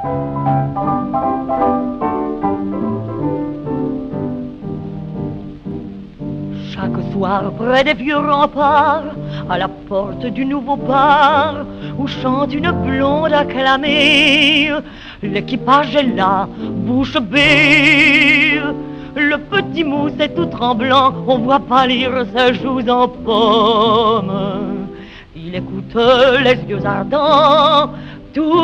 Chaque soir, près des vieux remparts, à la porte du nouveau bar, où chante une blonde acclamée, l'équipage est là, bouche bée. Le petit mousse est tout tremblant, on voit pâlir ses joues en pomme. Il écoute les yeux ardents, tout